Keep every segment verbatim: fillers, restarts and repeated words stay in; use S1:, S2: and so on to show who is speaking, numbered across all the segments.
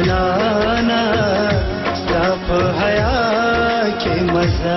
S1: جانانا ستا په حیا کې مزه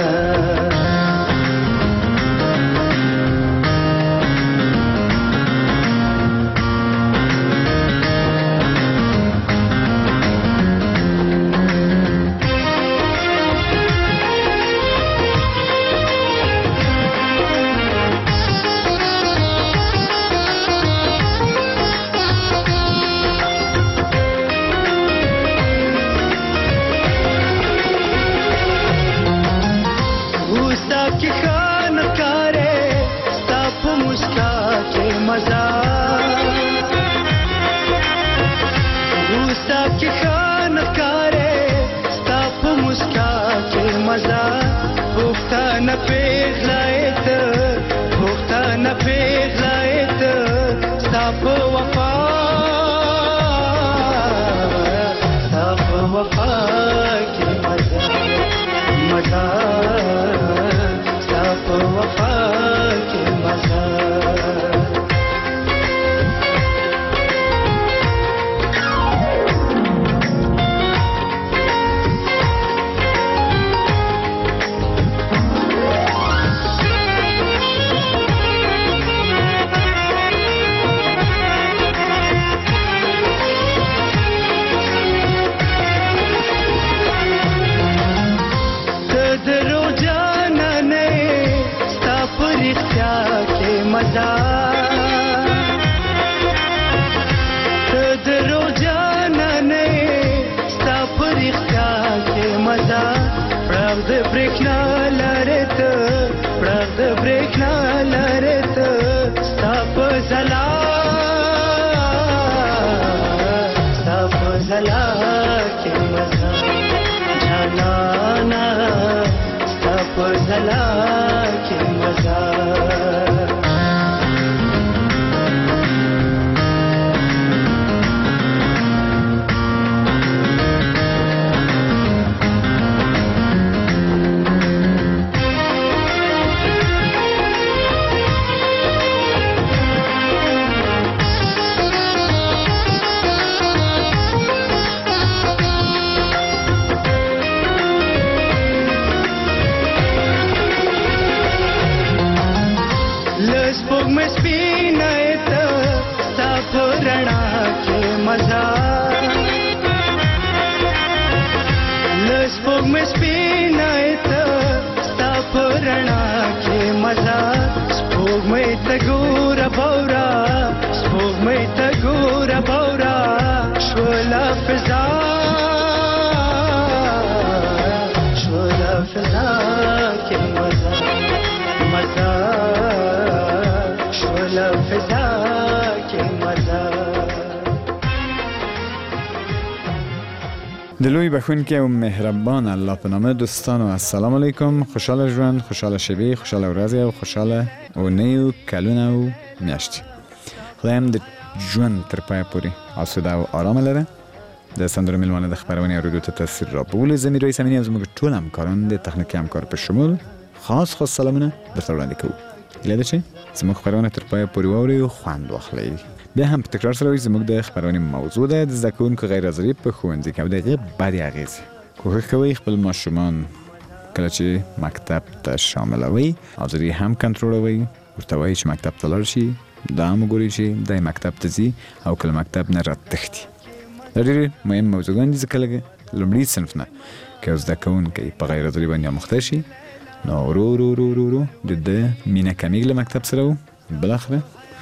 S2: دلوی بخونکه و مهربان الله په نامه دوستان و السلام علیکم. خوشحال ژوند، خوشحال شبی، خوشحال ورځې او خوشحال او نیو کلونه او میاشتې. خدایم د ژوند تر پایه پورې آسوده او آرام لره. د سندرو میلمانه د خبرونې اورېدو ته تاثیر را بول زمین رئیس امینی از موږ ټول همکاران د تخنیکي همکار په شمول خاص خاص سلامونه درته وړاندې کوو. هیله ده چې زموږ خبرونه تر پایه پورې واورئ او خوند واخلئ. بیا هم په تکرار سره زموږ د خبرونې موضوع ده د زده کوونکو غیر حاضري په ښوونځي کې او د هغې بدې اغېزې. کوښښ کوئ خپل ماشومان کله چې مکتب ته شاملوئ حاضري هم کنټرولوئ. ورته وایئ چې مکتب ته لاړ شي، دا هم وګورئ چې دی مکتب ته ځي او کله مکتب نه راتښتي. دا ډېرې مهم موضوعګان دي ځکه لږ لومړي صنف نه که یو زده کوونکی په غیر حاضري باندې اموخته شي نو ورو ورو ورو ورو د ده مینه کمیږي له مکتب سره و بالاخره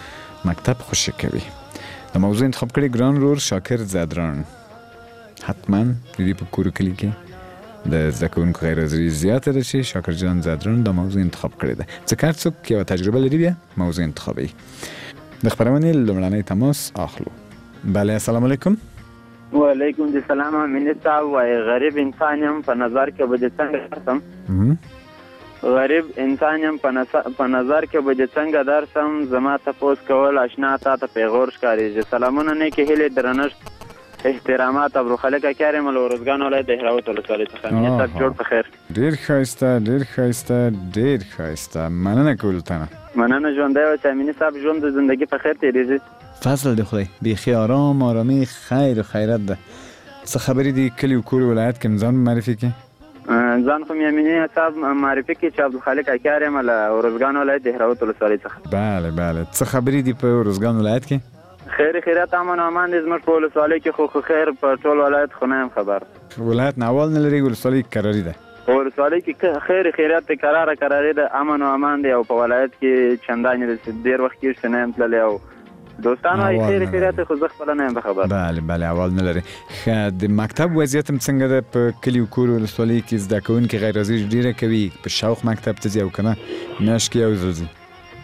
S2: مکتب خوشی کوي. د موضوع انتخاب کړی ګران رور شاکر زدران. حتما د دې په کور کلی کې د زده کوونکو غیر حاضري زیاته ده چې شاکر جان زدران د موضوع انتخاب کړی ده. ځکه هر څوک یوه تجربه لري بیا موضوع انتخابوي. د خبرونې لومړنی تماس اخلو. بله السلام علیکم.
S3: وعلیکم السلام. امین صاحب وای غریب انسان یم په نظر کې به دې څنګه درسم غریب انسان یم په نظر کې به دې څنګه درسم زما تپوس کول اشنا تا ته پیغور ښکارېږي. سلامونه نیکې هیلې درنښت احترامات ابرو خلک کارم الورزګان ولایت دهراوت ولسوالۍ څخه. امین صاحب جوړ په خیر.
S2: ډېر ښایسته ډېر ښایسته ډېر ښایسته. مننه کوو تنه.
S3: مننه ژوندی اوسې امین صاحب. ژوند د زندګي په خیر تېرېږي.
S2: فضل دی خدای بیخی آرام آرامی خیر و خیرت ده. څه خبرې دي کلی او کور ولایت کې ځان معرفي کې؟
S3: ځان خو مې امینی صاحب معرفي کې چې عبدالخالق اکیار یم له ارزګان ولایت دهراوت ولسوالۍ څخه.
S2: بله بله. څه خبرې دي په ارزګان ولایت کې؟
S3: خیر خیرات امن او امان دي زموږ په ولسوالۍ کې، خو خو خیر په ټول ولایت خو نه یم خبر.
S2: ولایت نه اول نه لري، ولسوالۍ کراري ده.
S3: په ولسوالۍ کې خیر خیرات دی، کراره کراري ده، امن او امان دی، او په ولایت کې چندانې ډېر وخت کېږي نه یم تللی او دوستانو وايي خیر خیرات خو زه خپله نه یم خبر.
S2: بله بله اول نه لري. ښه د مکتب وضعیت هم څنګه ده په کلي او کور ولسوالۍ کې؟ زده کوونکي غیر حاضري ډېره کوي، په شوق مکتب ته ځي او که نه میاشت کې یو ځل ځي؟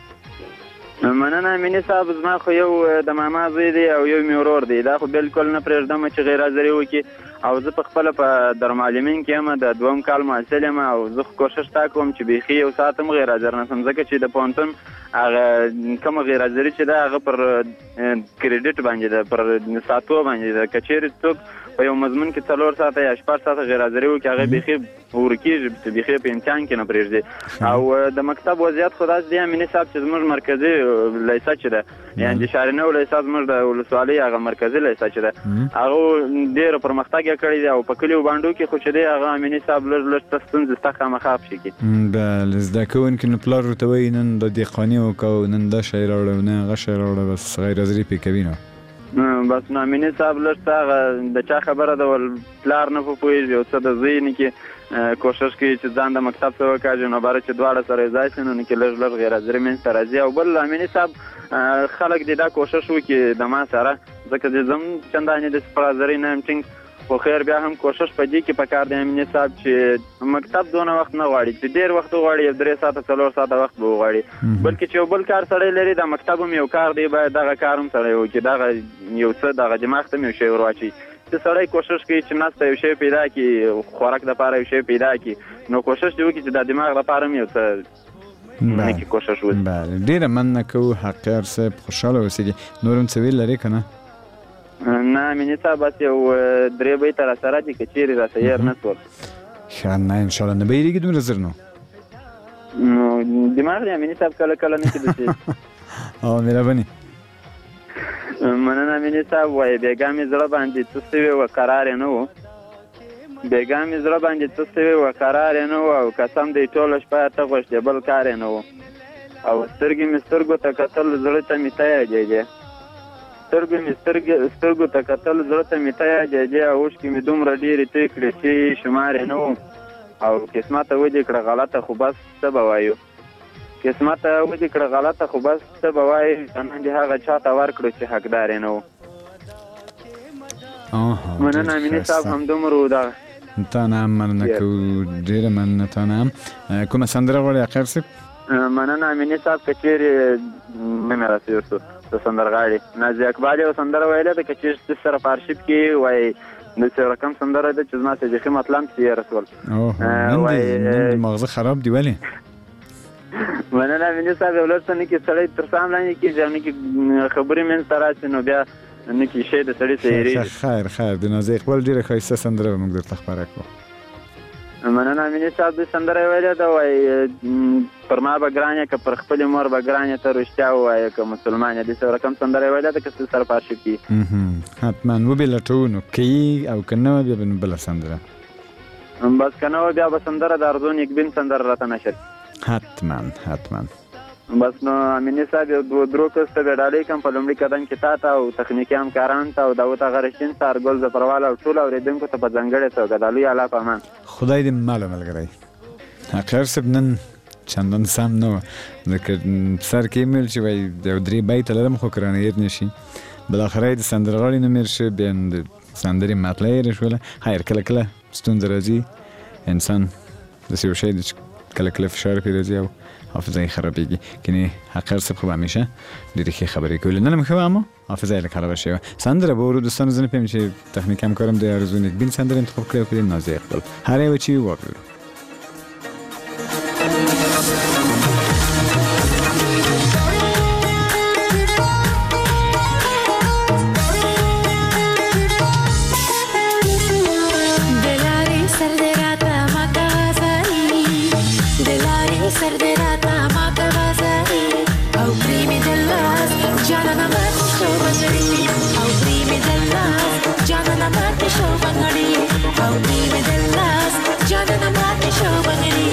S3: مننه امیني صاحب، زما خو یو د ماما زوی دی او یو مې ورور دی، دا خو بالکل نه پرېږدم چې غیر حاضري وکړي، او زه په خپله په دارالمعلمین کې یم، د دوم کال محصل یم، او زه خو کوشش دا کوم چې بیخي یو ساعت هم غیر حاضر نه شم، ځکه چې د پوهنتون هغه کومه غیر حاضري چې ده هغه پر کریډټ باندې ده، پر ساعتو باندې ده. که چېرې څوک په یو مضمون کې څلور ساعته یا شپږ ساعته غیر حاضري وکړي، هغه بیخي ورکېږي، چې بیخي په امتحان کې نه پرېږدي. او د مکتب وضعیت خو داسې دی امیني صاحب چې زموږ مرکزي لیسه چې ده، یعنې د شارنو لیسه زموږ د ولسوالۍ هغه مرکزي لیسه چې ده، هغه ډېر پرمختګ یې کړی دی، او په کلیو بانډو کې خو چې دی هغه امیني صاحب لږ لږ څه ستونزې شته خامخا پشي کې.
S2: بله. زده کوونکي نو پلار ورته وایي نن د دې قانع وکړو، نن دا شی راوړه، نه هغه شی راوړه، بس غیر حاضري پرې کوي نو
S3: بس نو امیني صاحب لږ څه هغه د چا خبره ده، ول پلار نه پوهېږي او څه د زوی نه کې کوشش کوي چې ځان د مکتب څه وکاږي، نو باره چې دواړه سره یو ځای شي نو نه کې لږ لږ غیر حاضري منځته راځي. او بل امیني صاحب خلک دې دا کوشش وکړي د ما سره، ځکه چې زه هم چندانې داسې پر حاضري نه یم ټینګ، خو خیر بیا هم کوشش په دې کې پکار دی امیني صاحب چې مکتب دونه وخت نه غواړي، چې ډېر وخت وغواړي، یو درې ساعته څلور ساعته وخت به وغواړي، بلکې چې یو بل کار سړی لري، د مکتب هم یو کار دی، باید دغه کار هم سړی وکړي، دغه یو څه دغه دماغ ته هم یو شی ور واچوي، چې سړی کوشش کوي چې نسته یو شی پیدا کړي، خوراک دپاره یو شی پیدا کړي، نو کوشش دې وکړي چې د دماغ دپاره هم یو څه نه کې کوشش وکړي.
S2: بله. ډېره مننه کوو حقیار صاحب، خوشحاله اوسېږي. نور هم څه ویل لرې که نه؟
S3: نه امیني صاحب بس یو درې بیته را سره دي، که چېرې راته هېر نه شول.
S2: ښه نه انشاءالله نه به هېرېږي دومره زر نو
S3: نو دماغ دی امیني صاحب کله کله نه کېدو چې
S2: او مهرباني.
S3: مننه امیني صاحب. وایي بېګا مې زړه باندې څه سوي و قرار یې نه و، بېګا مې زړه باندې څه سوي و قرار یې نه و، او قسم دی ټوله شپه ته غوښتې بل کار یې نه و، او سترګې مې سترګو ته کتل زړه ته مې ته یادېدې، سترګو مې سترګو ته کتل زړه ته مې ته یادېدې، او اوښکې مې دومره ډېرې توی کړې چې شمار یې نه و، او قسمته ودې کړه غلطه خو بس څه به وایو، قسمته ودې کړه غلطه خو بس څه به وایو، نن دې هغه چا ته ورکړو چې حقدار یې نه و. مننه امیني صاحب، همدومره و دغه.
S2: تا نه هم مننه کوو، ډېره مننه تا نه هم. کومه سندره غواړې عقیل صاحب؟
S3: مننه امیني صاحب، که چېرې نه مې راسي ورسو د سندرغاړي نازي اقبال یو سندره ویلې ده، که چېرې سره په ارشیف کې وایي داسې رقم سندره ده چې زما ته بیخي مطلب پسې یې رسول.
S2: نن دې مغزه خراب دی ولې؟
S3: مننه امیني صاحب، یو لږ څه نه کې سړی تر سام لاندې کېږي او نه کې خبرې منځته راشي، نو بیا نه کې شی د سړي څه هېرېږي.
S2: خیر خیر، د نازي اقبال ډېره ښایسته سندره به موږ درته خپره کړو.
S3: مننه امیني صاحب، دې سندره یې ویلې ده، وایي پر ما به ګران یې که پر خپلې مور به ګران یې ته رښتیا ووایې که مسلمان یې، داسې رقم سندره یې ویلې ده، که څه سره په ارشیف کې
S2: حتما وبې لټوو، نو که یي او که نه وه بیا به نو بله سندره،
S3: بس که نه وه بیا به سندره د ارزو نیکبین سندره راته نشر.
S2: حتما حتما.
S3: بس نو امیني صاحب یو دوه درو کس ته بیا ډالۍ کوم په لومړي قدم کې تا ته او تخنیکي همکارانو ته او داود هغه رشین ته، ارګل ظفروال او ټولو اورېدونکو ته په ځانګړې توګه د لوی الله په امان.
S2: خدای دې ماله ملګری. عقیل صاحب نن چندان سم نه وه، ځکه سر کې یې ویل چې وایي یو درې بیته لرم خو که رانه هېر نه شي، بالاخره یې د سندرغاړي نوم هېر شو، بیا د سندرې مطلع یې هېره شوله. خیر کله کله ستونزه راځي، انسان داسې یو شی دی چې کله کله فشار پرې راځي او حافظه یې خرابېږي. کنې عقیل صاحب خو به همیشه ډېرې ښې خبرې کولې، نن هم ښه وه اما حافظه یې لږ خرابه شوې وه. سندره به ورو دوستانو، زه نه پوهېږم چې تخنیکي همکارم د ارزو نیکبین سندره انتخاب کړې او په دې نازي اقبال هر یوه چې واورو.
S4: سر دے راتا ماں کا بازاری او پریمې د لاس جانانه مات شو بنګړي او پریمې د لاس جانانه مات شو بنګړي او پریمې د لاس جانانه مات شو بنګړي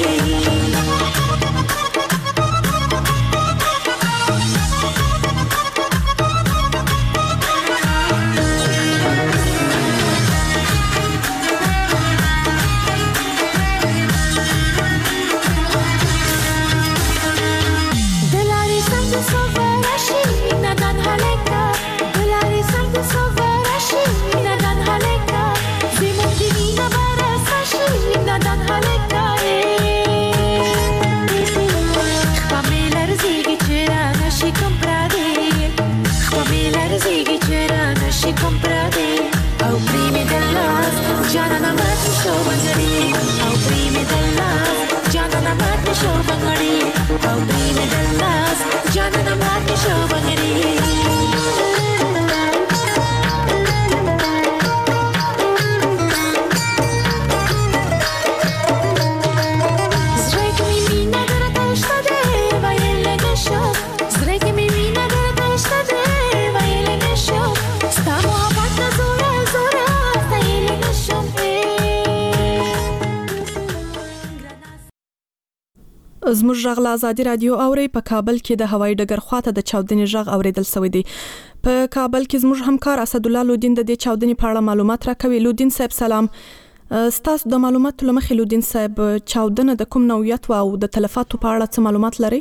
S5: زموږ غږ له ازادي رادیو اوري په کابل کې د هوایي ډګر خواته د چاودنې غږ اوریدل شوی دی. په کابل کې زموږ همکار اسد الله لودین د دې چاودنې په اړه معلومات راکوي. لودین صاحب سلام. ستاسو د معلوماتو لمخې لودین صاحب چاودنه د کوم نوعیت او د تلفاتو په اړه څه معلومات لري؟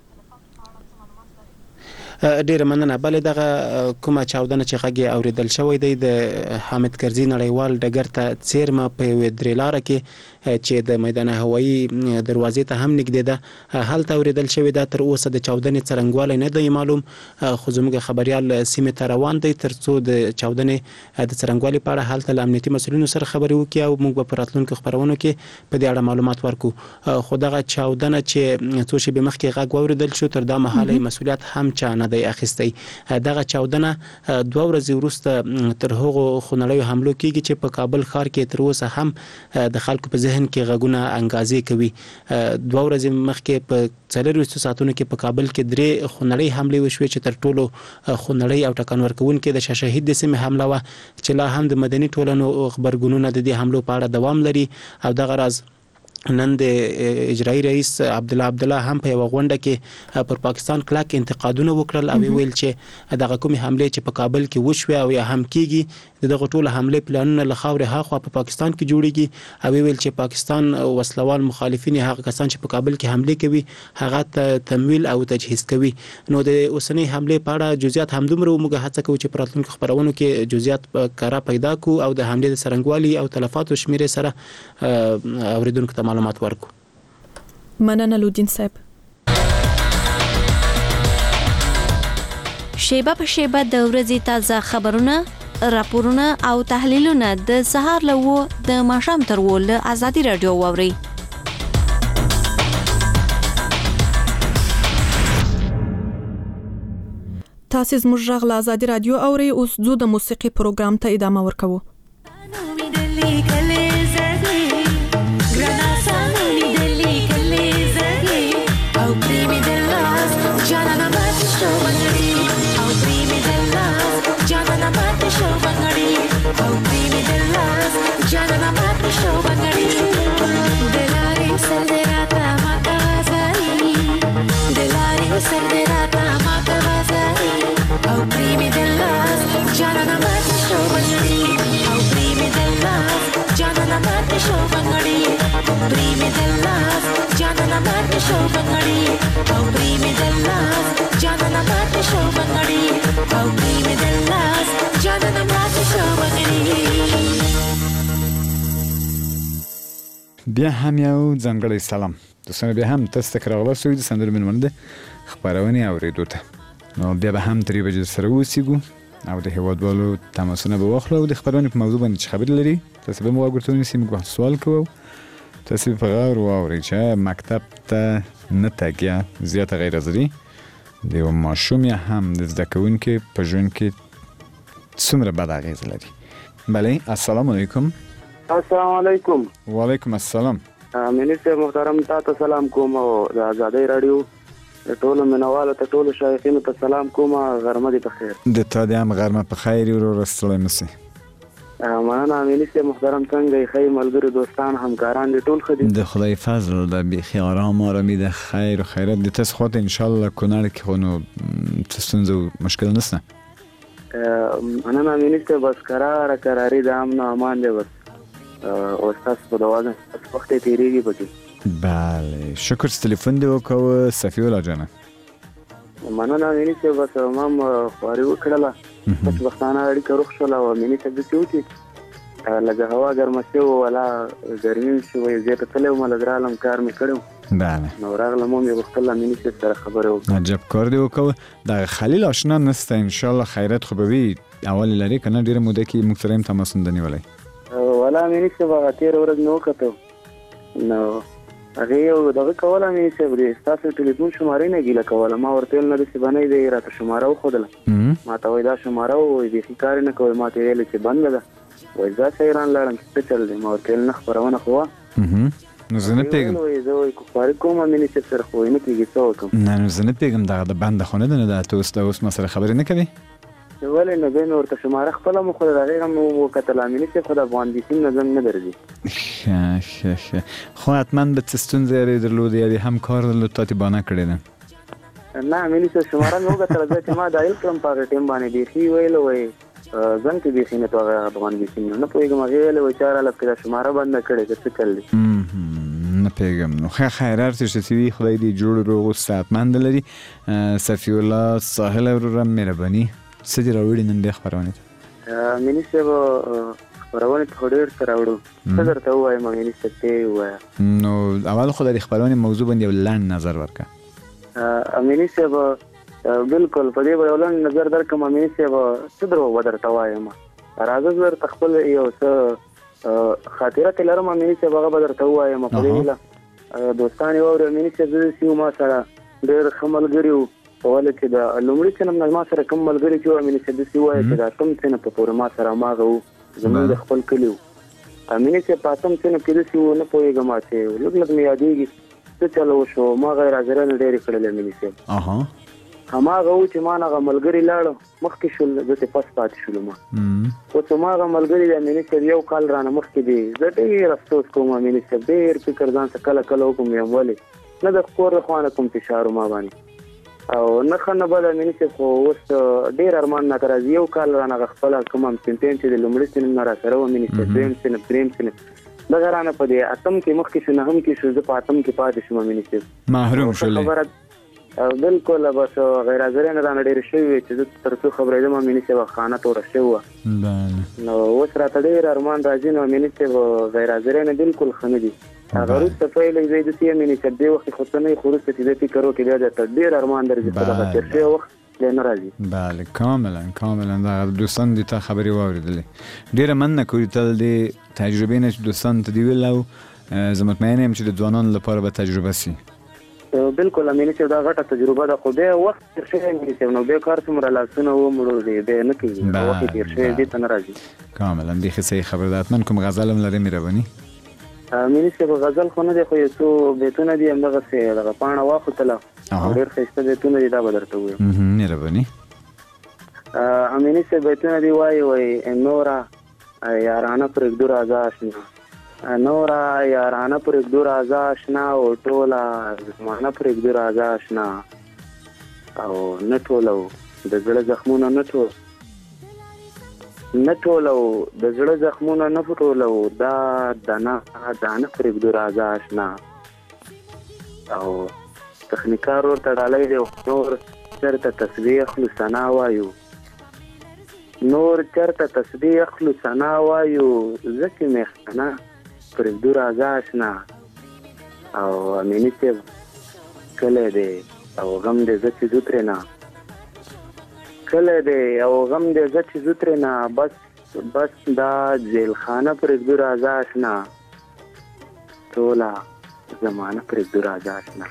S6: ډیره مننه. بلې دغه کومه چاودنه چې غږ اوریدل شوی دی د حامد کرزي نړیوال ډګر ته څیرمه په یوې درې لاره کې چې د میدان هوایي دروازې ته هم نږدې ده هلته اوریدل شوی ده. تر اوسه د چاودنې څرنګوالی نه دی معلوم، خو زموږ خبريال سیمې ته روان دی ترڅو د چاودنې د څرنګوالي په اړه هلته له امنیتي مسؤلینو سره خبرې وکړي او موږ به په راتلونکو خبرونو کې په دې اړه معلومات ورکړو. خو دغه چاودنه چې څو شېبې مخکې غږ واوریدل شو تر دا مهاله مسؤلیت هم چا نه دی اخیستی. دغه چاودنه دوه ورځې وروسته تر هغو خونړیو حملو کېږي چې په کابل ښار کې تر اوسه هم د خلکو په ذهن کې غږونه انګازې کوي. دوه ورځې مخکې په څلورویشتو ساعتونو کې په کابل کې درې خونړۍ حملې وشوې چې تر ټولو خونړۍ او ټکان ورکوونکې د شاه شهید د سیمې حمله وه چې لا هم د مدني ټولنو خبرګونونه د دې حملو په اړه دوام لري او دغه راز نن د اجرایي رئیس عبد الله عبد الله هم په یو غونډه کې پر پاکستان کلک انتقادونه وکړل او ویل چې دغه کومې حمله چې په کابل کې وشوه او یا هم کیږي دغه ټول حمله پلانونه له خاورې هاخوا په پاکستان کې جوړیږي او ویل چې پاکستان وسلوال مخالفین هغه کسان چې په کابل کې حمله کوي هغه تمویل او تجهیز کوي. نو د اوسنۍ حمله په اړه جزئیات هم دومره موږ هڅه کوو چې په راتلونکو خبرونو کې جزئیات کارا پیدا کو او د حمله د څرنګوالي او تلفاتو شمیره سره اوریدونکو ته معلومات ورکو.
S5: مننه لودین صاحب.
S7: شیبه په شیبه د ورځې تازه خبرونه، راپورونه او تحلیلونه د سهار له و د ماښام تر و له ازادي رادیو واوري.
S5: تاسو زموږ غږ له ازادي رادیو اوري. اوس زو د موسیقي پروګرام ته ادامه ورکوو.
S2: بیا هم یو ځانګړی سلام دوستانو، بیا هم تاسو ته راغلاستئ د سندرو مېلمنو د خبرونې اورېدو ته. نو بیا به هم ترې بجې سره اوسېږو او د هیوادوالو تماسونه به واخلو او د خبرونې په موضوع باندې چې خبرې لري تاسو به مو ورته ونیسئ. موږ به سوال کوو، تاسو په غور واورئ چې مکتب ته نه تګ زیاته غیر حاضري د یو ماشوم یا هم د زده کوونکي په ژوند کې څومره بد اغېزه لري. بله، السلام علیکم.
S8: السلام علیکم.
S2: وعلیکم السلام.
S8: منیسټر محترم تاسو سلام کوم او د آزادۍ رادیو ټولو مینوالو ته ټولو شایقینو ته سلام کوم. غرمه دې په خیر.
S2: د تا دې هم غرمه په خیر ورور ستړی مه سې.
S8: مننه امیني صاحب محترم. څنګه یې؟ ښه ملګري دوستان همکاران دې ټول ښه دي؟
S2: د خدای فضل ده، بیخي آرام آرامي ده، خیر و خیرات د تاسو خواته انشالله کونړ کې خو نو څه ستونزه او مشکل نشته.
S8: مننه امیني صاحب. بس قراره قراري د امن او امان دی. بس او تاسو په دوازه وخت تیریږي پکې.
S2: بله شکر چې تلیفون دې وکړه صفی الله جانه.
S8: مننه امیني صاحب. بس ما هم خواري وکړله، بس وختانه اړیکه روغ شوله او امیني صاحب داسې وکړي لږه هوا ګرمه شوې ولا ګرمي شوې، زه ته تللی وم لږ رالم کار مې کړی و.
S2: بله
S8: نو راغلم وم یې غوښتل امیني صاحب سره خبرې وکړم.
S2: عجب کار دې وکړه. دغه خلیل آشنا نسته انشالله خیرات خو به وي. اول لري که نه ډېره موده کې موږ سره هم تماس نه ده نیولی.
S8: ولا امیني صاحب هغه تېره ورځ مې وکتو نو هغې یو دغه کوله امیني صاحب دې ستاسو ټلیفون شمارې نه ګیله کوله. ما ورته ویل نه داسې به نه دی راته شماره وښودله. ما ته وایي دا شماره وایي بیخي کار یې نه کوئ. ما ته یې ویلې چې بنده ده. وایي زه حیران لاړم چې څه چل دی. ما ورته ویل نه خپرونه خو وه.
S2: نو زه نه پوهېږم.
S8: وایي زه وایي خواري کوم امیني صاحب سره خو وایي نه کېږي څه وکړم.
S2: نه نو زه نه پوهېږم دغه د بنده خو نه ده. نو دا ته اوس دا اوس ما سره خبرې نه کوې؟
S8: ولې نو بیا مې ورته شماره خپله مو خو د هغې هم وکتل امیني صاحب خو د افغان بیسیم نه زنګ نه درځي.
S2: ښه ښه ښه خو حتما به څه ستونزه یې درلودې یا دې هم کار درلود تا تې بانه کړې ده؟
S8: نه امیني صاحب شماره مې وکتله زه چې ما دایل کړم په هغه ټایم باندې بیخي ویل وایي زنګ کې بیخي نه تو هغه افغان بیسیم نه پوهېږم. هغې ویلې وایي چار الف کې دا شماره بنده کړې که څه چل دی
S2: نه پوهېږم. نو ښه خیر هر څه چې وي خدای دې جوړ روغ او صحتمند لري. صفي الله ساحل وروره مهرباني څه دې راوړي نن دې خپرونې ته؟
S8: امیني صاحب خپرونې ته خو ډېر څه راوړو. څه درته ووایم امیني صاحب ته یې ووایه.
S2: نو اول خو د دې خپرونې موضوع باندې یو لنډ نظر ورکړه.
S8: امیني صاحب بالکل په دې به یو لنډ نظر درکړم. امیني صاحب څه دروغ به درته وایم. راځه زه درته خپل یو څه خاطره ترې لرم امیني صاحب هغه به درته ووایم. په دې هیله دوستان یې واوري. امیني صاحب زه داسې ما سره ډېر ښه ملګري وو په ولې چې د لومړي صنف نه ما سره کوم ملګري چې وو امیني صاحب داسې ووایه چې د اتم صنف په پورې ما سره هماغه وو زموږ د خپل کلي وو. امیني صاحب په اتم صنف کې داسې وو نه پوهېږم چې لږ لږ مې یادېږي څه چل وشو. ما غیر حاضرانې ډېرې کړلې امیني صاحب. هماغه و چې ما نه هغه ملګري لاړو مخکې شول زه ترې پس پاتې شولو. ما اوس هماغه ملګري د امیني صاحب یو کال رانه مخکې دی. زه ډېر افسوس کوم امیني صاحب ډېر فکر ځان ته کله کله وکړم یم ولې نه د کور د خوا نه کوم فشار و ما باندې او نه ښه نه بد امیني صاحب خو اوس ډېر ارمان نه ته راځي. یو کال رانه هغه خپله کوم صنفین چې د لومړي صنف نه را سره و امیني صاحب دویم صنف دریم صنف دغه رانه په دې اتم کې مخکې شو نهم کې شو زه په اتم کې پاتې شوم امیني صاحب
S2: محروم شولې.
S8: بالکل بس غیر حاضرین رانه ډېرې شوي وې چې زه تر څو خبرېدم امیني صاحب خانه توره شوې وه. نو اوس راته ډېر ارمان راځي. نو امیني صاحب غیر حاضرین بالکل ښه نه دي. هغه وروسته پیل یې داسې امیني صاحب دې وخت خو څه نه وي خو وروسته چې دې فکر وکړي بیا درته ډېر ارمان درځي خو دغه تېر شوی وخت بیا نه راځي.
S2: بله کاملا کاملا دغه دوستان دې تا خبرې واورېدلې ډېره مننه کوي تل دې تجربې نه چې دوستان ته دې ویل او زه مطمئنه یم چې د ځوانانو لپاره به تجربه سي.
S8: بالکل امیني صاحب دا غټه تجربه ده خو بیا وخت تېر شوی امیني صاحب نو بیا کار څومره لاسونه ومړو دی بیا نه کېږي وخت یې تېر شوی دې ته نه راځي.
S2: کاملا بیخي صحیح خبره ده. حتما کوم غزل هم لرې مهرباني؟
S8: امیني صاحب غزل خو نه دی خو یو څو بیتونه دي همدغسې دغه پاڼه واخوتله ډېر ښایسته بیتونه دي دا به درته ووایم.
S2: مهرباني.
S8: امیني صاحب بیتونه دي وایي وایي نوره یارانه پرېږدو راځه اشنا نوره یارانه پرېږدو راځه اشنا او ټوله زمانه پرېږدو راځه اشنا او نه ټولو د زړه زخمونه نه ټول نه ټولو د زړه زخمونه نه پټولو دا دانه دانه پرېږدو راځه اشنا او تخنیکار ورته ډالۍ دی نور چېرته تسبیح اخلو ثنا وایو نور چېرته تسبیح اخلو ثنا وایو ځکه میخانه پرېږدو راځه اشنا او امیني صاحب کلی دی او غم دی زه چې ځو ترېنه کلی دی او غم دی زه چې ځو ترېنه بس بس دا جیلخانه پرېږدو راځه اشنا ټوله زمانه پرېږدو راځه اشنا.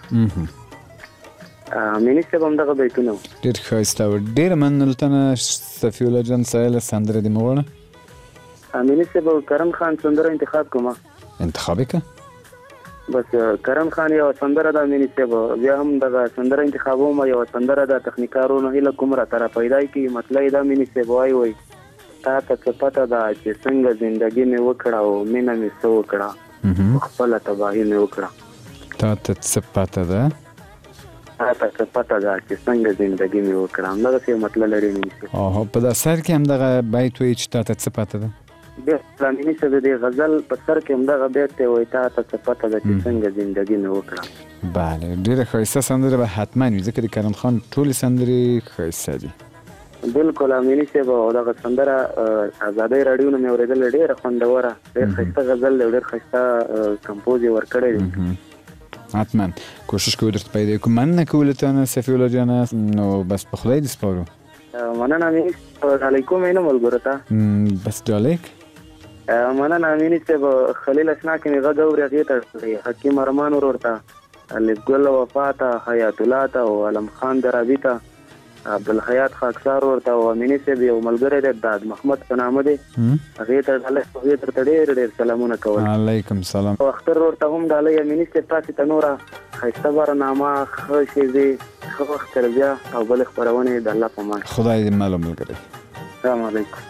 S8: امیني صاحب همدغه بیتونه وو.
S2: ډېر ښایسته و. ډېره مننه تنه صفي الله جان سایله سندره دې مې وغواړه.
S8: امیني صاحب کرم خان سندره انتخاب کومه.
S2: انتخاب یې که؟
S8: بس کرم خان یو سندره د امینی صاحب بیا هم د سندره انتخابوم یو سندره د تخنیکارونو هله کومره تر پیدا کی مطلب د امینی صاحب وای وای تا ته پته ده چې څنګه ژوندۍ مې وکړه او مینه مې سو وکړه خپل تباہی مې وکړه
S2: تا ته څه پته ده
S8: تا ته پته ده چې څنګه ژوندۍ مې وکړه همدغه څه مطلب لري امینی
S2: اوه په د اثر کې هم دغه بیت وی چې تا ته څه پته ده
S8: د امینی صاحب د غزل په سر کې همدغه بیت ته وای تا ته څه پته ده چې څنګه ژوندۍ مې وکړه
S2: بله ډیره ښایسته سندره به حتما وي ځکه د کرم خان ټولې سندرې ښایسته دي
S8: بالکل امینی صاحب او دغه سندره آزادۍ راډیو نه مې اورېدل ډېره خوندوره ډېر ښایسته غزل دی ډېر ښایسته کمپوز یې ورکړی دی
S2: حتما کوشش کوو درته پیدا کړو مننه کوو له تا نه صفي الله جانه نو بس په خدای دې سپارو
S8: مننه امیني صاحب علیکم اینو ملګرو ته
S2: بس ډالیک
S8: مننه امیني صاحب خلیل اشنا کې مې غږ اوري هغې ته حکیم ارمان ورور ته الفګل وفا ته حیات الله ته او علم خان درابي ته عبدالحیات خاکسار ورته او امینی صاحب یو ملګری دی داد محمد په نامه دی هغې ته ډالۍ هغې ته ډېر ډېر سلامونه کول
S2: علیکم سلام
S8: او اختر ورته هم ډالۍ امیني صاحب تاسې ته نوره ښایسته برنامه ښه شیزې ښه وخت تر بیا او بلې خپرونې د الله په امان
S2: خدای دې مل ملګری
S8: السلام علیکم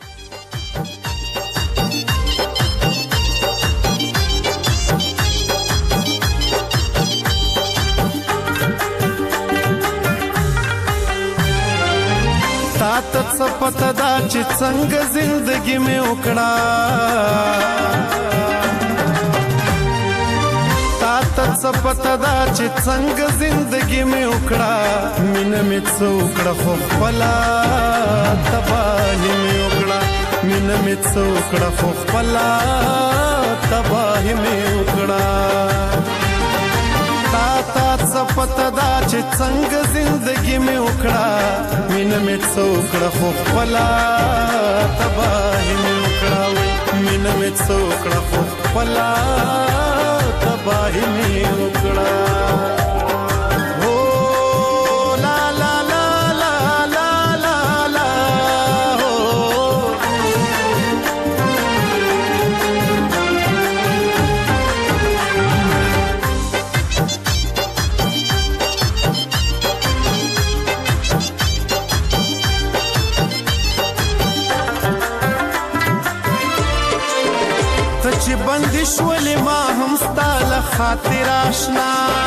S1: تا ته پته ده چې څنګه زندګي مې وکړه تا ته پته ده چې څنګه زندګي مې وکړه مینه مې څه وکړه خو خپله تباهي مې وکړه مینه مې څه وکړه خو خپله تباهي مې وکړه تا ته پته ده چې څنګه زندګي مې وکړه مینه مې څه وکړه خو خپله تباهي مې وکړه مینه مې څه وکړه خو خپله تباهي مې وکړه چې بندي شولې ما هم ستا له خاطر آشنا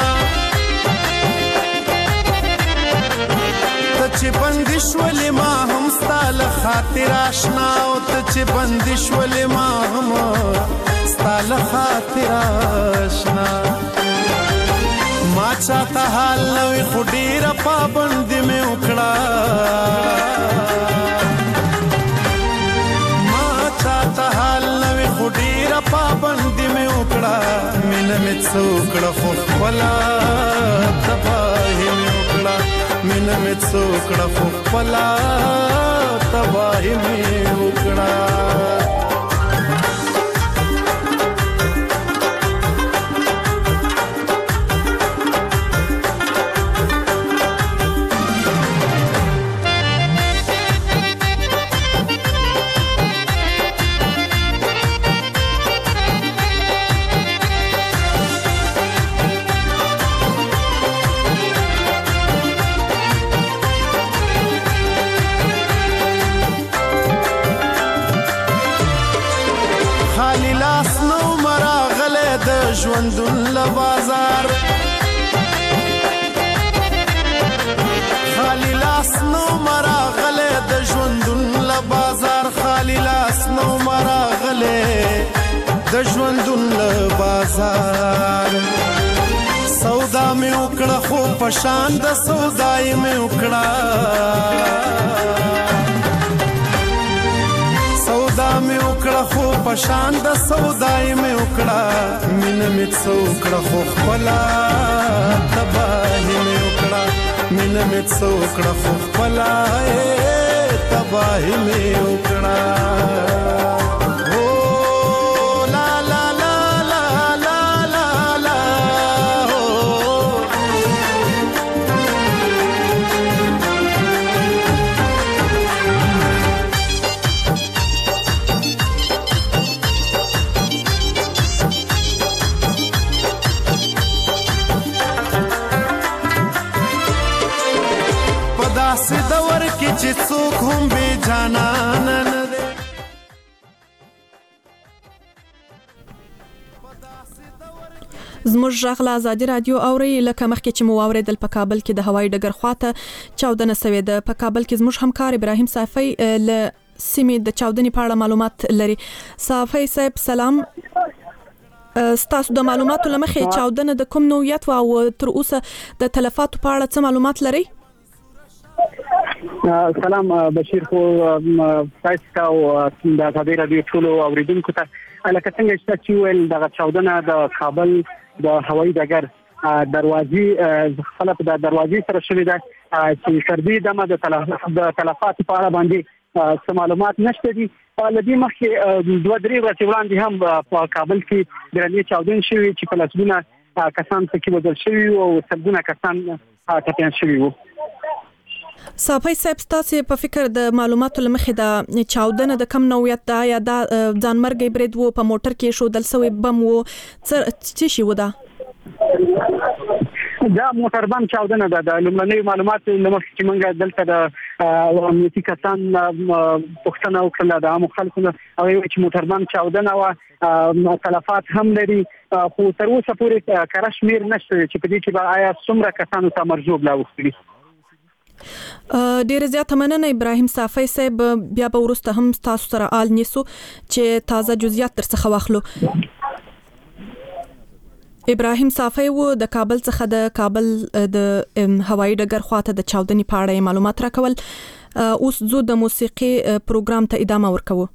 S1: ته چې بندي شولې ما هم ستا له خاطر آشنا او ته چې بندي شولې ما هم ستا له خاطر آشنا ما چاته حال نوې خو ډېره پابندي مې وکړه ما چاته حال نوې خو ډېره پابندي مې وکړه مینه مې څه وکړه خو خپله تباهي مې وکړه مینه مې څه وکړه خو خپله تباهي مې وکړه ژوندون له بازار خالی لاس نو مراغله د ژوندون له بازار خالی لاس نو مراغله د ژوندون له بازار سودا مې وکړه خو پشان د سودای مې وکړه سودا مې وکړه خو پشان د سودای مې وکړه مینه مې څه وکړه خو خپله تباهي مې وکړه مینه مې څه وکړه خو خپله تباهي مې وکړه داسې دور کې چې څوک هم بې جانانه نه دی.
S5: زموږ غږ له ازادي رادیو اوري. لکه مخکې چې مو واورېدل په کابل کې د هوایي ډګر خواته چاودنه سوې ده. په کابل کې زموږ همکار ابراهیم صافی له سیمې د چاودنې په اړه معلومات لري. صافی صاحب سلام. ستاسو د معلوماتو لمخې چاودنه د کوم نوعیت او تر اوسه د تلفاتو په اړه څه معلومات لري؟
S9: سلام بشیر خو تاسو او د ازادي رادیو ټولو اوریدونکو ته لکه څنګه چې ویل د چاودنه د کابل د هوایي ډګر دروازې خپل په دروازې سره شوې ده چې سردي دمه د تلفات په اړه باندې څه معلومات نشته دي. لدې مخکې دوه درې ورځې وړاندې هم په کابل کې درنې چاودنې شوې چې په لسګونه کسان پکې وژل شوي او سلګونه کسان ټپیان شوي وو.
S5: صافی صاحب تاسو په فکر د معلوماتو لمخې د چاودنه د کم نوعیت دا یا د ځانمرګي برید وو په موټر کې شو دل سوې بم وو څه شي ودا؟
S9: دا موټر بم چاودنه ده. د لومړنۍ معلوماتو لمخې چې موږ دلته د امنیتي کسان پوښتنه وکړه د عامو خلکو نه او چې موټر بم چاودنه او تلفات هم لري خو تر اوسه پورې کره شمیر نشته چې په دې کې به آیا څومره کسانو ته مرجوب لا وکړي.
S5: ډیر زیات مننه ابراهیم صافی صاحب. بیا به ورسته هم تاسو سره آل نیسو چې تازه جزئیات درڅخه واخلو. ابراهیم صافی و د کابل څخه د کابل د هوایي ډګر خواته د چاودنې په اړه معلومات راکول. اوس زو د موسیقي پروګرام ته ادامه ورکوو.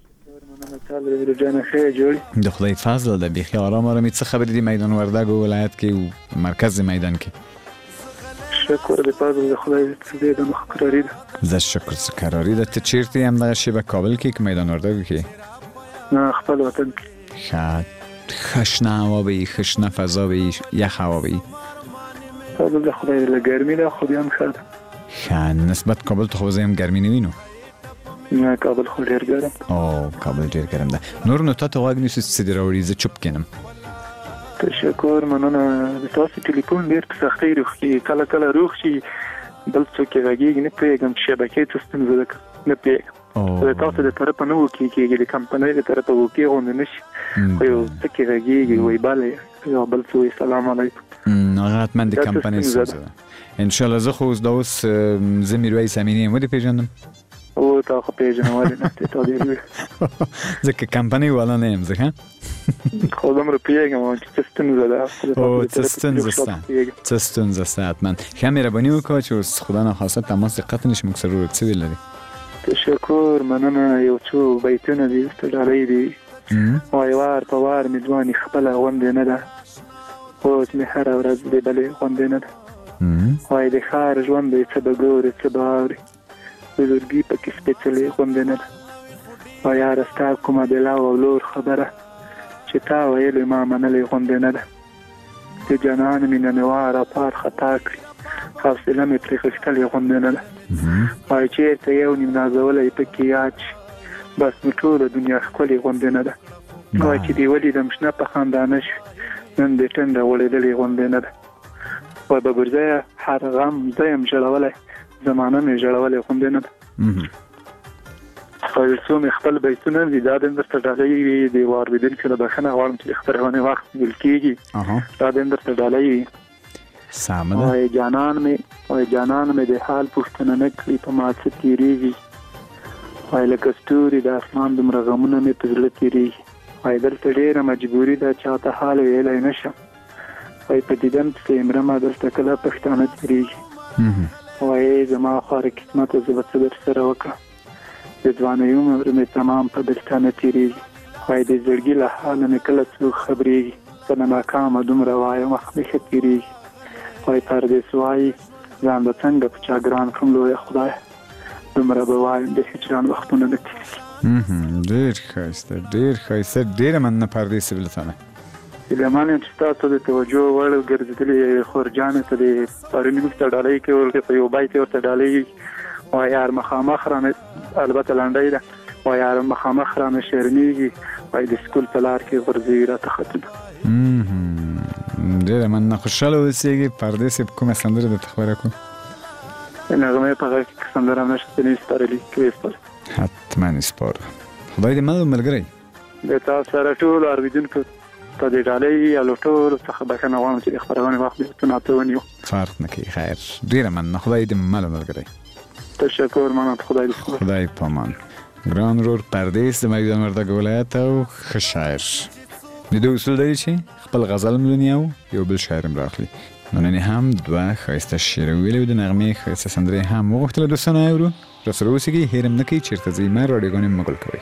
S2: د خدای فضل د بيخي آرام آرامي څه خبرې دی میدان وردګ ولایت کې او مرکز میدان کې؟
S10: شکر د فضل د خدای دې د مخ قراری ده.
S2: زه شکر سکراری ده. ته چیرته هم دغه شی په کابل کې کې میدان وردګ کې؟
S10: نه خپل وطن کې.
S2: خاط خشنه هوا به خشنه فضا به یخ هوا به
S10: فضل د خدای له ګرمي ده خو بیا هم ښه ده.
S2: ښه نسبت کابل ته خو زه هم ګرمي نه وینو.
S10: نه کابل خو ډېر ګرم.
S2: او کابل ډېر ګرم ده. نور نو ته غوږ نیسې څه دې راوړي زه چوپ کینم.
S10: تشکر مننه. د تاسو ټلیفون ډېر په سختۍ روغ شي کله کله روغ شي بل څوک یې غږیږي نه پوهېږم چې شبکې څه ستونزه ده نه پوهېږم. د تاسو د طرفه نه وکړي کېږي د کمپنۍ د طرفه وکړي غوندې نه شي خو یو څه کې غږیږي وایي بله یو بل څه وایي سلام علیکم.
S2: هغه حتما د کمپنۍ ستونزه ده. انشاءالله زه خو اوس دا اوس زه میرویس امینی یم ودې پېژندم؟
S10: او تا خو پېژنم ولې نه تا ډېر وي
S2: ځکه کمپنۍ والا نه یم زه ښه
S10: خو دومره پوهېږم چې څه ستونزه ده.
S2: او څه ستونزه شته څه ستونزه شته حتما ښه مهرباني وکړه چې اوس خدا ناخواسته تماس دې قطع نه شي موږ سره ورته څه ویل لري.
S10: تشکر مننه. یو څو بیتونه دي ډالۍ دي. وای وار په وار مې ځواني خپله غوندې نه ده اوس مې هره ورځ د بلې غوندې نه ده. وای د ښار ژوند دی څه به ګورې څه به اورې د زړګي پکې سپېڅلې غوندې نه ده. وای یاره ستا کومه بېلا او لور خبره چې تا ویلې ما منلې غوندې نه ده. د جانان مینه مې واره پار خطا کړي حوصله مې پرې غښتلې غوندې نه ده. وای چېرته یو نیم نازولی پکې یاد شي بس نو ټوله دنیا ښکلې غوندې نه ده. وای چې دې ولیدم شنه په خندانه شوي نن دې ټنډه غوړېدلې غوندې نه ده. وای ببرځیه هر غم زه یم ژړولی زمانه مې ژړولې غوندې نه ده. وای څو مې خپل بیتونه دي دا دم درته ډالۍ وي د واورېدونکو نه بښنه غواړم چې خپرونې وخت ویل کېږي دا دم درته ډالۍ وي.
S2: سمه ده.
S10: وای جانان مې وای جانان مې د حال پوښتنه نه کړي په ما څه تېرېږي. وای لکه ستوري د اسمان دومره غمونه مې په زړه تېرېږي. وای دلته ډېره مجبوري ده چاته حال ویلی نه شم. وای په دیدن پسې مرمه دلته کله پښتانه تېرېږي. وای زما خواره قسمته زه به څه درسره وکړم د ځوانۍ عمر مې تمام په دلته نه تېرېږي. وای د زړګي له حاله مې کله څوک خبرېږي زه نه ناکامه دومره وایم وخت مې ښه تېرېږي. وای پردیس وایي ځان به څنګه په چا ګران کړم لویه خدایه دومره به وایم د هجران وختونه نه تېرېږي.
S2: ډېر ښایسته ډېر ښایسته ډېره مننه پردیس بلتانه.
S10: هیلهمن یم چې تاسو د توجه وړ ګرځېدلې خورجانې ته د پروني موږ ته ډالۍ کې ورکړې په یو بیت یې ورته ډالۍ وي. وای یار مخامخ رانه البته لنډۍ ده. وای یار مخامخ رانه شرمېږي وای د سکول په لار کې غورځوي راته خطونه.
S2: ډېره مننه خوشحاله اوسېږي. پردیس کومه سندره درته خپره کړو؟
S10: نغمه په غږ کې سندره نشته نه سپارلي کې
S2: حتما سپار خدای دې مل ملګری
S10: د تاسو سره ټول اوریدونکو ته د ډالۍ او ټول څخه بخښنه غواړم چې خبرونه وخت دې نه تونیو
S2: فرق نه کوي خیر ډیر من خدای دې مل ملګری
S10: تشکر مننه خدای دې
S2: خدای پامان ګران رور پردیس د میدان وردګ ولایت او خشایر د دوه اصول دی چې خپل غزل ملونی او یو بل شاعر راخلی نن هم دوه خاصه شعر ویلو د نغمه خاصه سندره هم وغوښتل دوستانه اورو را سره اوسېږي هیرم نکي چیرته زی ما رادیوګانې مګل کوي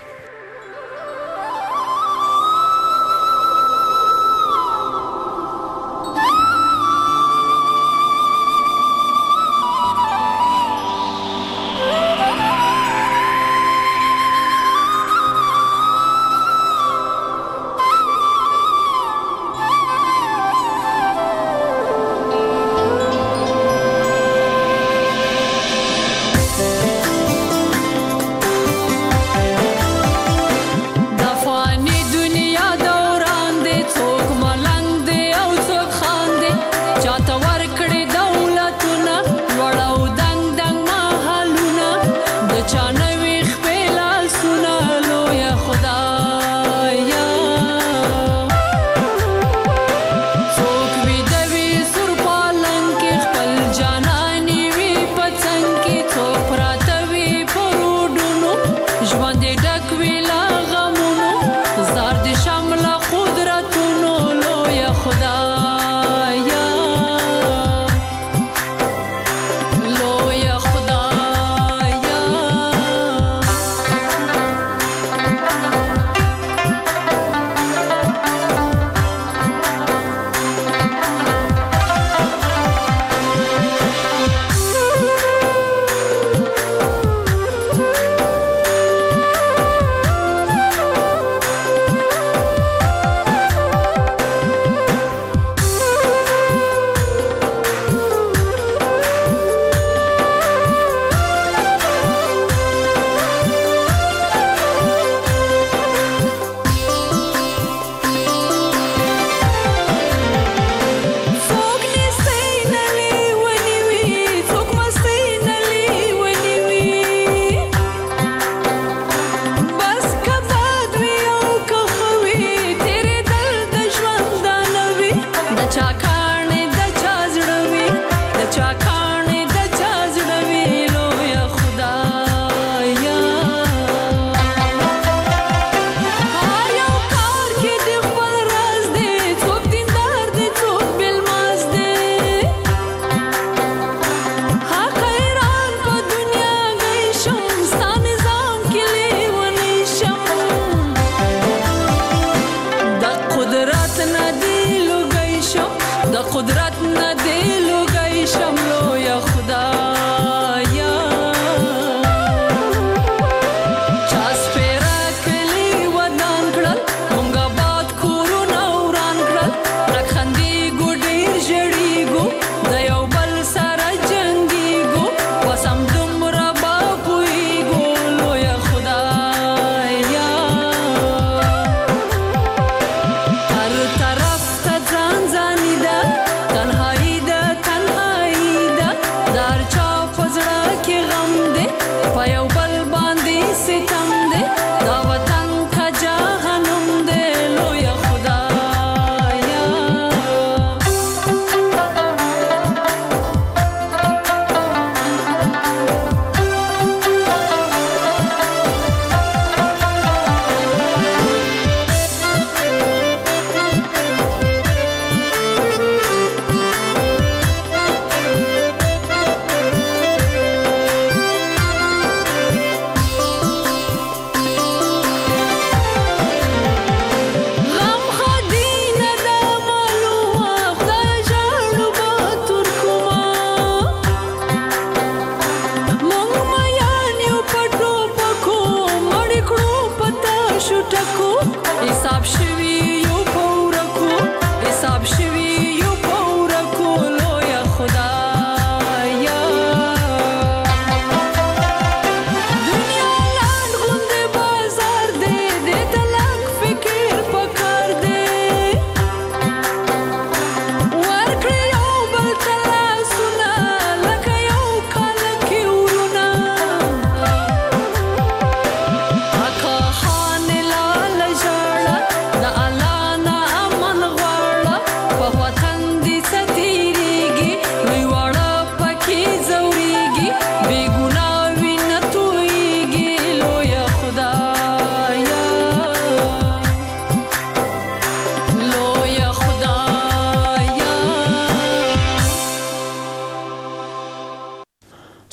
S11: قدرت نه دی لوګي شم لو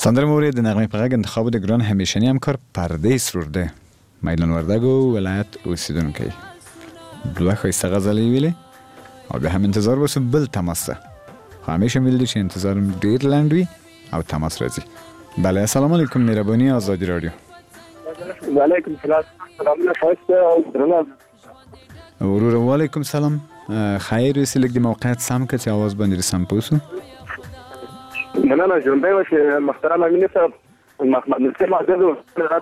S2: سندره مورد نغمه په غږ انتخاب د ګران همیشنی همکار پرده سرورده میدان وردګو ولایت اوسیدونکی دوه ښایسته غزلې ویلې او بیا هم انتظار وسو بل تماس ته خو همیشه ویل چې انتظار ډیر لنډ وي او تماس راځي. بله السلام علیکم مهرباني آزادی رادیو.
S11: وعلیکم السلام. سلامونه ښایسته او درنه
S2: ورور وعلیکم سلام. خیر ویسې لږ د موقعیت سم که چې اواز باندې سم پوسو.
S11: مننه ژوندی اوسې محترم امین صاحب. محمد نسیم عادل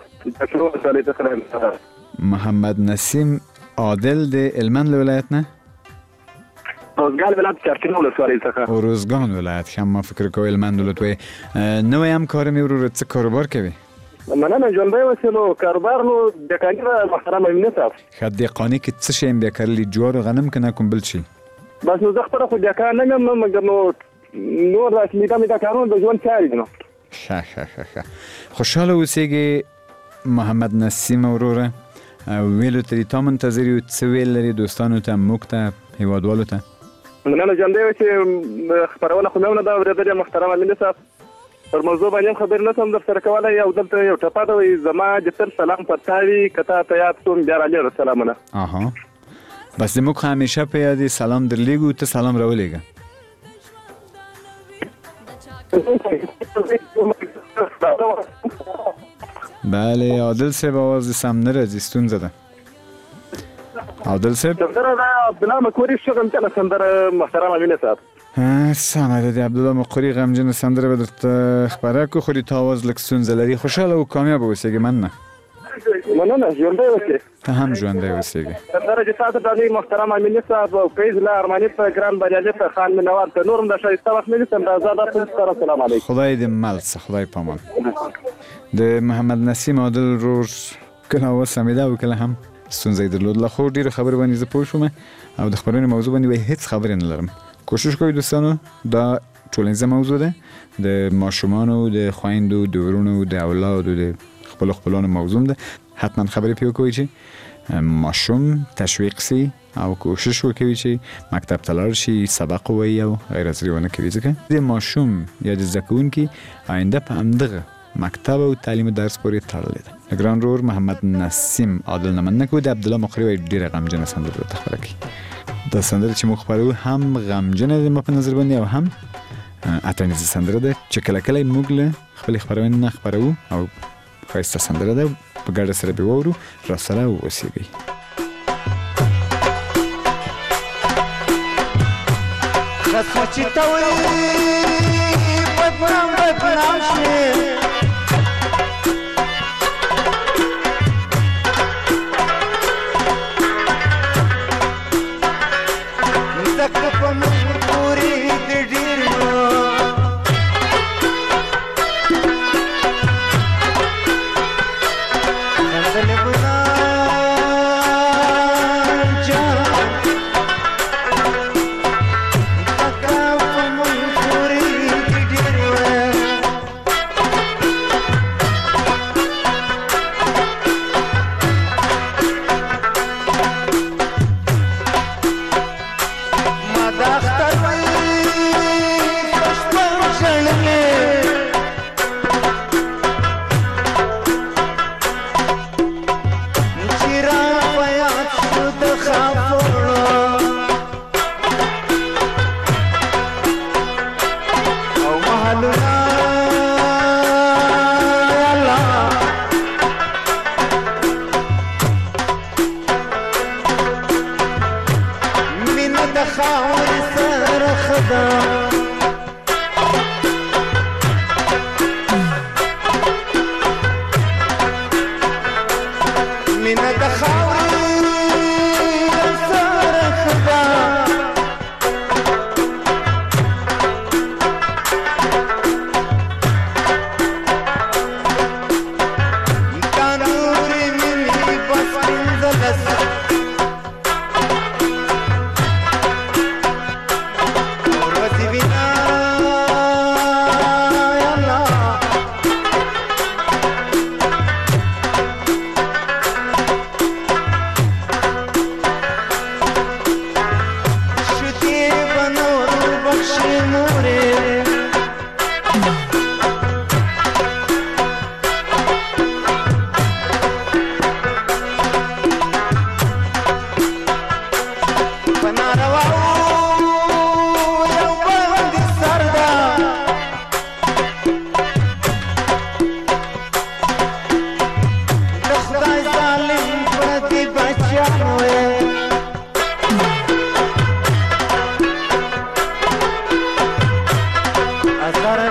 S2: محمد نسیم عادل د هلمند ولایت نه
S11: روزګان ولایت چارچین ولسوالۍ څخه.
S2: روزګان ولایت ښه ما فکر کوم هلمند ولایت وي. نوی همکار مې ورور څه کاروبار کوي؟
S11: مننه ژوندی اوسې نو کاروبار نو دهقاني ده محترم امین صاحب.
S2: ښه دهقاني کې څه شی بیا کرلي جوار و غنم که نه کوم بل شي؟
S11: بس نو زه خپله خو دهقان نه یم مګر نو نور داسې میده میده کارونه د ژوند چارې دي نو.
S2: ښه ښه ښه ښه خوشحاله اوسېږي محمد نسیم وروره. ویلو ته دي تا منتظر یو څه ویل لري دوستانو ته موږ ته هیوادوالو ته؟
S11: مننه ژوندی اوسې خپرونه خو مې ونه ده اورېدلې محترم امین صاحب. پر موضوع باندې هم خبرې نه شم درسره کولی او دلته یو ټپه ده وایي زما د تل سلام پر تا وي که تا ته یاد شوم بیا رالیږه سلامونه.
S2: آها بس د موږ خو همیشه په یاد سلام درلیږو ته سلام راولېږه. بله عادل صاحب آواز سم نه راځي ستونزه ده. عادل صاحب
S11: سندره ده عبدالله مقوري شغم چله سندره محترم امین صاحب.
S2: سمه ده د عبدالله مقوري غمجنه سندره به درته خپره کړو خو د تا آواز لږ ستونزه لري. خوشحاله او کامیابه اوسېږي. مننه
S11: مننه ژوندی اوسې.
S2: ته هم ژوندی اوسېږي.
S11: سندره چې تا ته ډالۍ محترم امین صاحب او فیض الله ارماني ته ګران بریالي ته خان مینوال ته نور هم د ښایسته وخت نه نیسم راځه دا ټول سره السلام علیکم.
S2: خدای دې مل څه خدای پامان. د محمد نسیم عادل ورور کله آواز سمیده او کله هم ستونزه یې درلودله خو ډېرو خبرو باندې زه پوه شوم او د خپرونې موضوع باندې وایي هېڅ خبرې نه لرم. کوشش کوئ دوستانو دا ټولنیزه موضوع ده د ماشومانو د خویندو د ورونو د اولادو د خپلو خپلانو موضوع ده. حتما خبرې پې وکوئ چې ماشوم تشویق سي او کوشش وکوي چې مکتب ته لاړ شي سبق ووایي او غیر از ونه کوي ځکه د ماشوم یا د زده کوونکي آینده په همدغه مکتب او تعلیم و درس پورې تړلې ده. ګران رور محمد نسیم عادل نه مننه کوو د عبدالله مقري وایي ډېره غمجنه سندره درته خپره کړي. دا سندره چې موږ خپروو هم غمجنه ده ما په نظر باندې او هم اتڼیزه سندره ده چې کله کله موږ له خپلې خپرونې نه خپروو او ښایسته سندره ده په ګډه سره به واورو. راسره واوسېږئ.
S12: خصمه چې ته وایي بدنام بدنام شي زکه په موږ پورې د ډېر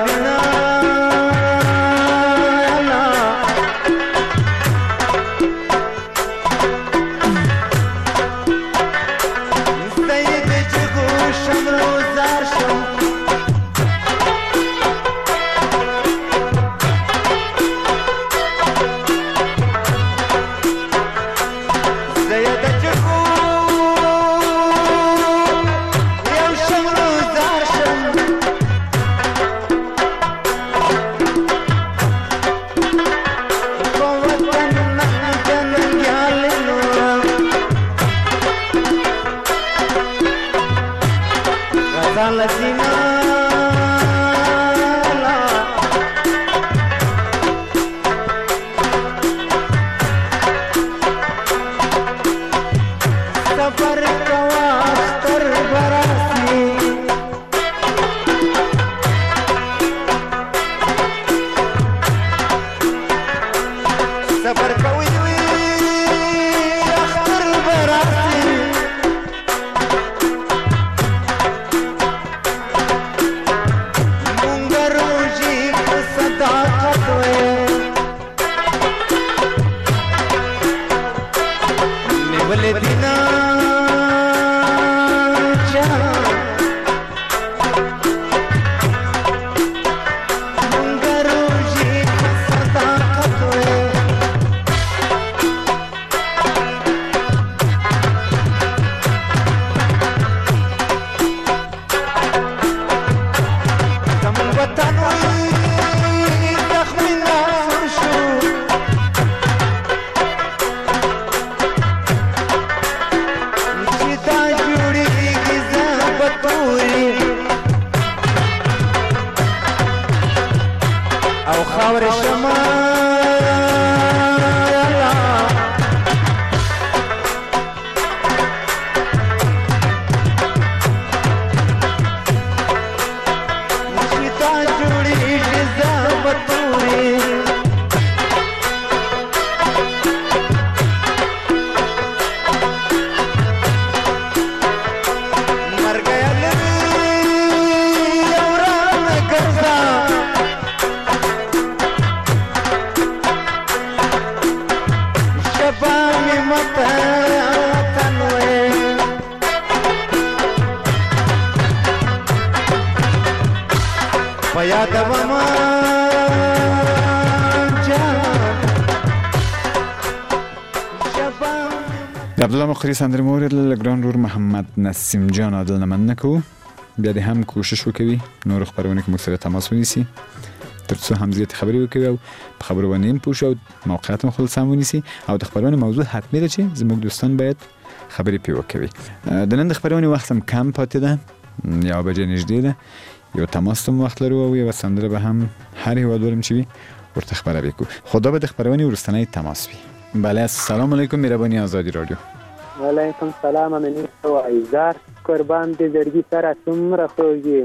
S12: وینا سید جگو شمرو زار شم سید جگو یو شمرو زار شم وطن نحن ننجالنو غزال سینا سفر کوا اختر براسی سفر کوي اختر براسی مونږ روزي په صداقت وې نیولې دینا چا مونږ روزي په صداقت وې زمون وطن وې زخمي ناسور شو چې دا جوړېږي زه به تورې او خاورې شمه چې دا جوړېږي زه به تورې مرګیا لوي او رانه ګرځا شپه مې مته وطن وې په یاد ومه جان شپه
S2: د عبدالله مقری سندرې مورد له ګران رور محمد نسیم جان عادل نه مننه کوو. بیا دې هم کوشش وکوي نور خبرونه کې موږ سره تماس ونیسي تر څو هم زیاتې خبرې وکوي او په خبرو باندې هم پوه شي او موقعیت هم خپل سم ونیسي او د خبرونې موضوع حتمي ده چې زموږ دوستان باید خبرې پرې وکوي. د نن د خبرونې وخت هم کم پاتې ده، یو بجې نږدې ده، یو تماس هم وخت لرو او یوه سندره به هم هر هیوادوال هم چې وي ورته خبره وکړو. خدا به د خبرونې وروستنی تماس وي. بله السلام علیکم مهرباني آزادي رادیو.
S13: وعلیکم سلام امنیت و ایزار قربان دې زړګي سره څومره خوږي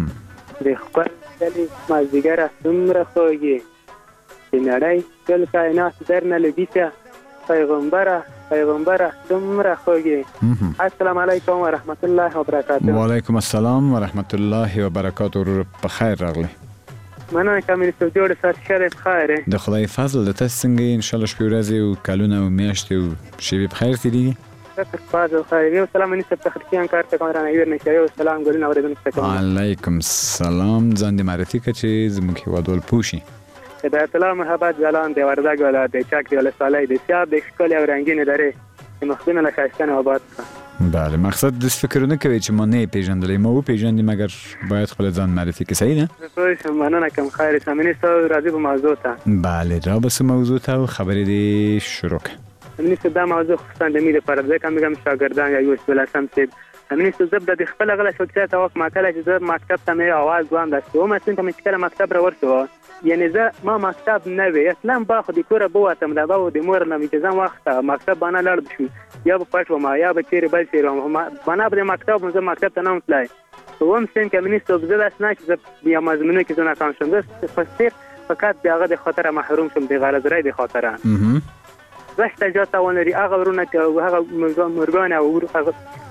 S13: د خپل کلي مازدیګره څومره خوږي د نړۍ ټول کائنات درنه لبیسه پیغمبره پیغمبره څومره خوږي. السلام علیکم و رحمت الله و برکاته.
S2: وعلیکم السلام و رحمت الله و برکاته. ورور په خیر راغلی.
S13: مننه کامل څو جوړ سات شر په خیر.
S2: د خدای فضل د تاسو څنګه ان شاء الله شپې ورځې او کلونه او میاشتې او شپې په خیر تیریږي.
S13: شکر فاضل خیر. یو سلام مني سب تخریان کار ته کامران ایور نشه. یو سلام ګلنا اوریدونکو ته.
S2: علیکم السلام. ځان دې معرفي کړه چې زموږ هیوادوال پوښي.
S13: هدایت الله محبت جلان دی وردګ ولایت د چاک دی ولې صالح دی سیاب د ښکل او رنگین درې مخدوم له خاصتنه آباد.
S2: بله مقصد د فکر نه کوي چې ما نه پیژندلې ما و پیژندې مګر باید خپل ځان معرفي کړي. صحیح ده؟
S13: زه شم مننه کوم خیر سامعني سو راځي په موضوع ته.
S2: بله را به موضوع ته او خبرې دې شروع کړه.
S13: امني دا موضوع خصوصا د مې لپاره ځکه موږ هم شاګردان یا یو څه لاسم سي امني زب د خپل غله شخصیت او ماکله چې زه مکتب ته مې आवाज وان د کومه څنګه مې کله مکتب را ورسو یعنی زه ما مکتب نه وی اسلام با خو د کوره بواتم دا به د مور نه چې ځم وخت مکتب باندې لړ شو یا په پټ و ما یا به چیرې بل چیرې ما باندې په مکتب زه مکتب ته نه متلای ووم څنګه امني زب زه داس نه چې بیا مزمنه کې زونه کام شم بس فقط فقط بیاغه د خاطر محروم شم د غرض رای د خاطر زه احتیاجات ونري هغه ورونه هغه مرګان او هغه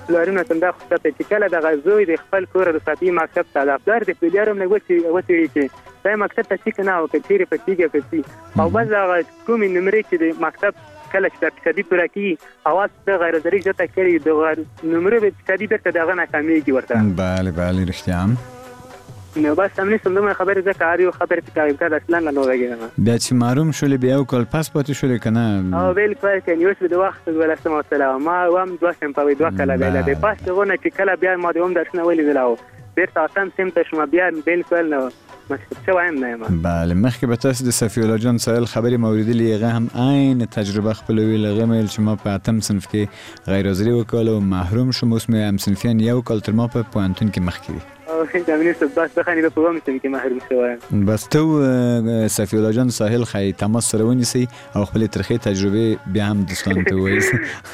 S13: پلارونه څنګه خو ته چې کله د غزوی د خپل کور د ساتي مکتب ته د پلار د پلیارم نه وتی وتی چې دا مکتب ته چې کنه او کچيري پټیږي پټي او بس هغه کومې نمرې چې د مکتب کله چې د اقتصادي پوره کی اواز د غیر ضروري جته کړي د غیر نمرې به اقتصادي برته دغه نه کمیږي ورته
S2: بله بله رښتیا
S13: نو بس همني څنګه خبره ده کاریو خبره کوي که اصلا نه لوګي
S2: بیا چې معلوم شول بیا او کول پاس پاتې شول کنه
S13: او بالکل کني اوس د وخت ولا سم السلام ما وام دوه سم په دوه کله بیا د پاس دغه چې کله بیا ما دوم درسنه ولې دلاو بیرته اسان سم ته شما بیا بالکل نو مشکل وایم نه ما
S2: بله مخکې به تاسو د صفی الله جان سایل خبري موریدلی هغه هم عین تجربه خپل ویل غمل چې ما په اتم صنف کې غیر حاضری وکاله او محروم شوم اوس مې هم صنفیان یو کال تر ما په پوهنتون کې مخکې
S13: او هیڅ امنیت بس بخنی په کوم څه کې محروم شوم
S2: بس ته صفی الله جان ساحل خی تماس سره ونیسي او خپل ترخی تجربه بیا هم دوستان ته وایي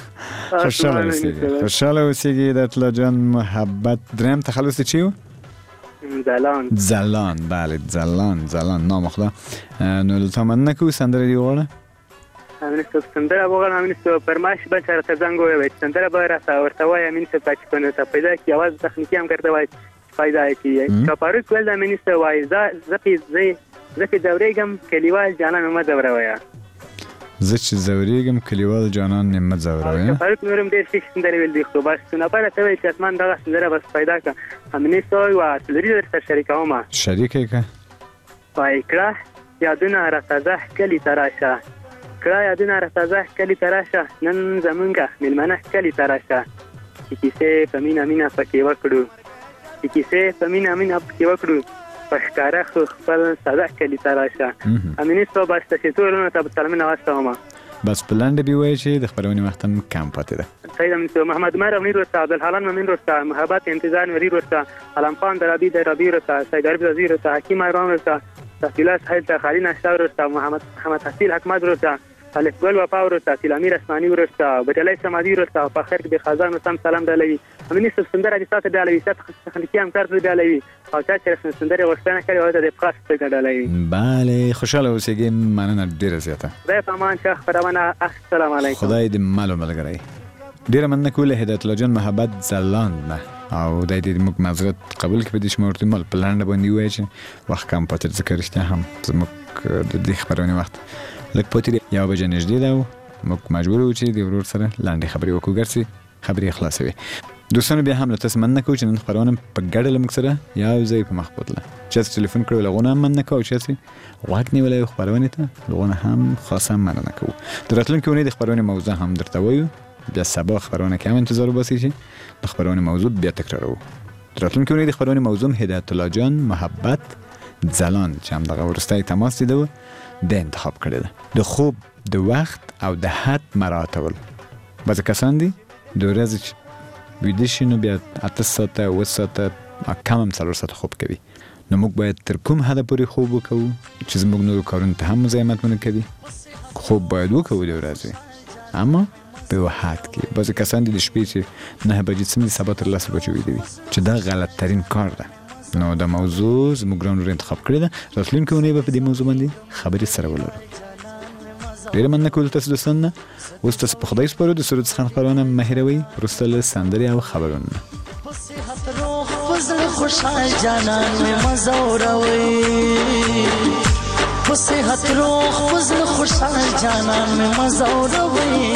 S2: خوشاله اوسئ خوشاله اوسئ د الله جان محبت دریم تخلص چیو
S13: زلان
S2: زلان بله زلان زلان نام خدا نو لطفا من نکو سندره دی وغواړه
S13: امنیت سندره وغواړم امنیت پرماش به سره څنګه وایي سندره به را ورته وایي امنیت پاتې کنه ته پیدا کی आवाज تخنیکی هم کرده وایي فایده کی کپارو کول د امنیت وایي ز زپی زی زپی دوریګم کلیوال جانان ما دوروي
S2: زه چې زوریګم کلیوال جانان نه مزوروي
S13: کپارو نورم ډیر څه سندره ویل دي خو بس نه پاره ته وایي چې اسمان دغه سندره بس پیدا کا امنیت او سندري در شریکوم
S2: شریکه کا
S13: وای کړه یادونه راځه کلی تراشه کړه یادونه راځه کلی تراشه نن زمونږه ملمنه کلی تراشه کیسه پمینه مینا پکې وکړو کیسه پمینه مینا پکې وکړو پښکارا خو خپل ساده کلی تراشه امینه تو بس ته ټولونه ته سلام نواسته
S2: بس بلند بي وای چې د خبرونې وخت هم کم پاتې ده
S13: سید امین محمد مر امیر ورته عبدالحلال ممن ورته محبت انتظار وری ورته علم خان درابی درابی ورته سید عربی وزیر ورته حکیم ایران ورته تفیلا سهیل ته خالی نشاور ورته محمد محمد حسین حکمت ورته الف ګل وفا ورته تلامیر اسماني ورته بټلای سمادي ورته په خیر به خزان سم سلام دلوي امین سندره د ساته دلوي سات خلکی هم کار دلوي او چې سندره ورسنه کوي او د پخاس څخه دلوي
S2: بله خوشاله اوسئ مننه ډیره زیاته
S13: د پامان شه خبرونه السلام علیکم
S2: خدای دې مالو ملګری ډیره مننه کوله هدایت الله جان محبت زلان نه او د دې موږ معذرت قبول کړو د شمارتي مال پلان باندې وای چې وخت کم پاتې ذکر رښتیا هم زموږ د دې خبرونه وخت لکه پاتې یو بجې نږدې ده موږ مجبور وو چې د ورور سره لاندې خبرې وکړو ګرځي خبرې خلاصوي دوستانو بیا هم تاسو مننه کوم چې نن خبرونه په ګډه لمک سره یو ځای په مخ بوتله چې ټلیفون کړو لغونه مننه کوم چې واک نیولې خبرونه ته لغونه هم خاصه مننه کوم دراتلونکو نه د خبرونه موضوع هم درته وایو بیا سبا خبرونه کې هم انتظار وباسئ چې د خبرونه موضوع بیا تکرارو دراتلونکو نه د خبرونه موضوع هدایت الله جان محبت زلان چې هم دغه ورستای تماس دیده د انتخاب کړی ده د خوب د وخت او د حد مراعاتول بعض کسان دي د ورځې ویده شي نو بیا اته ساعته اوه ساعته کم هم څلور ساعته خوب کوي نو موږ باید تر کوم حده پورې خوب وکړو چې زموږ نورو کارونو ته هم مزاحمت ونه کوي خوب باید وکړو د ورځې اما په یو حد کې بعضې کسان دي د شپې چې نهه بجې څمدي سبا تر لسو بجو ویده وي چې دا غلط ترین کار ده نو دا موضوع زموږ ګران ورور انتخاب کړی ده راتلونکې اونۍ به په دې موضوع باندې خبرې سره ولرو ډېره مننه کوم تاسو دوستان نه اوس تاسو په خدای سپارو د سرود څخه خبرونه مه هېروئ وروسته له سندرې او خبرونو
S14: فضل خوشحال جانان میں مزوروي په صحت روح فضل خوشحال جانان میں مزوروي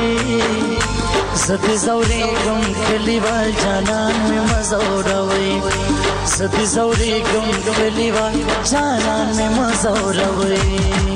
S14: زد زوري غم کلیوال جانان میں مزوروي زد زوري غم کلیوال جانان میں مزوروي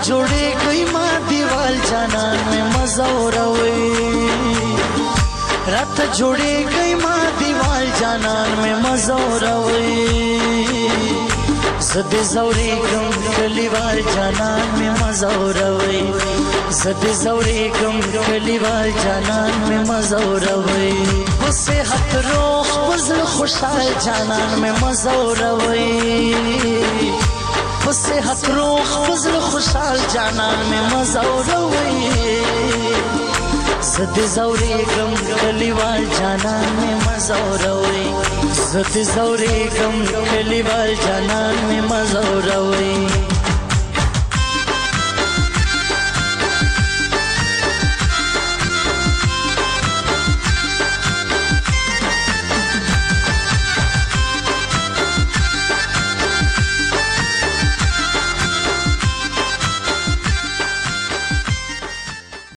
S14: जोड़े गई माँ दीवाल जानन में मजा उड़ावे रात जोड़े गई माँ दीवाल जानन में मजा उड़ावे सदे जौरे गम कलीवाल जानन में मजा उड़ावे सदे जौरे गम कलीवाल जानन में मजा उड़ावे उसे हथ रोख बज़ल खुशहाल जानन में मजा उड़ावे उसे हथ रोख बज़ल खुशहाल जानन में मजा उड़ावे सदे जौरे गम कलीवाल जानन में मजा उड़ावे सदे जौरे गम कलीवाल जानन में मजा उड़ावे